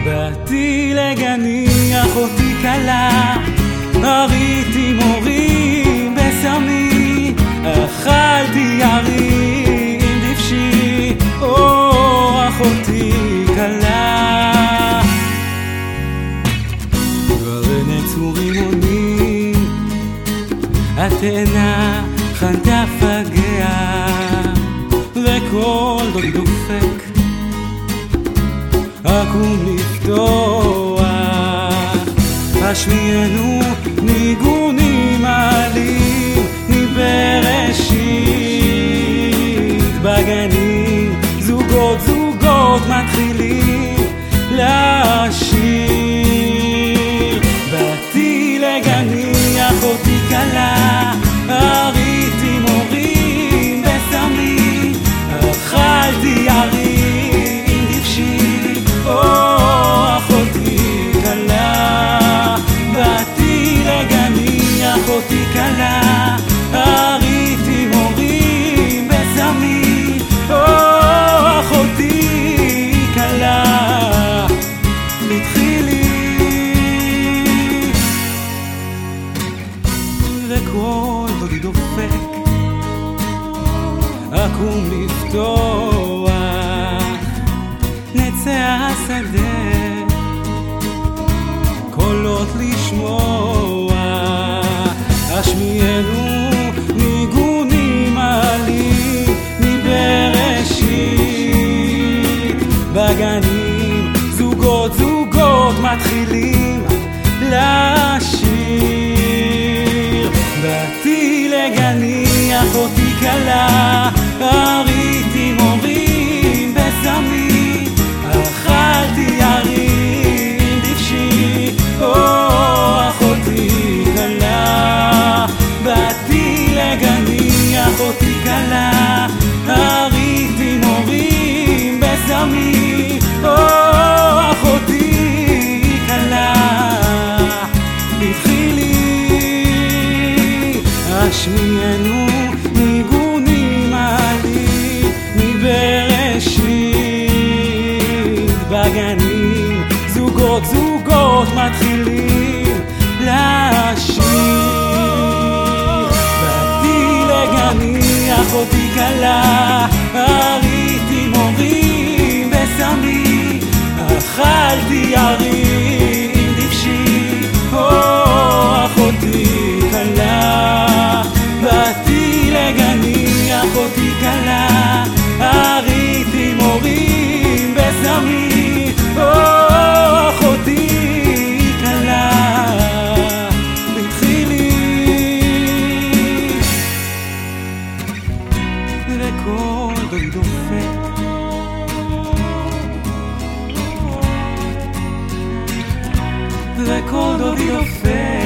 באתי לגני אחותי קלה, הריתי מורים בסמי, אכלתי ירי עם דבשי, או אחותי קלה. כבר נצורים עונים, התאנה חנתה פגע, וכל דוד דופק אקום לפתוח, השמיענו ניגונים עלים מבראשית. בגנים זוגות זוגות מתחילים לשיר. באתי לגני אחותי קלה, הריתי מורים בסמי, אכלתי ירי עם דבשי, או אחותי קלה. באתי לגני אחותי קלה, הריתי מורים בסמי, או אחותי קלה. התחילי וכל דודי דופק אקום לפתוח, נצא השדה קולות לשמוע, השמיענו ניגונים עלים מבראשית. בגנים זוגות זוגות מתחילים לשיר. באתי לגני אחותי קלה, הריתי מורים בסמי, אכלתי ירי עם דבשי, או אחותי קלה. באתי לגני אחותי קלה, הריתי מורים בסמי, או אחותי קלה. התחילי השמיענו ניגונים עלים מבראשית. בגנים זוגות זוגות מתחילים לשיר. באתי לגני אחותי קלה, הריתי מורים בסמי, אכלתי ירי עם דבשי, או אחותי קלה. באתי לגני אחותי קלה, הריתי מורים בסמי, או אחותי קלה. התחילי וכל דודי דופק וכל דודי דופק